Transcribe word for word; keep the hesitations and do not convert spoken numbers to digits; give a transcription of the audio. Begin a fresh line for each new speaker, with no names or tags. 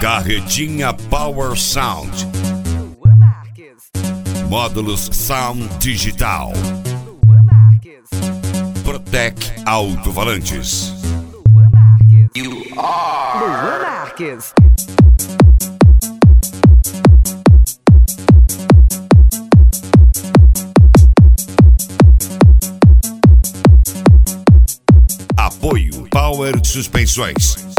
Carretinha Power Sound. Módulos Sound Digital. Protec Alto-Falantes.
You are Luan Marques.
Apoio Power Suspensões.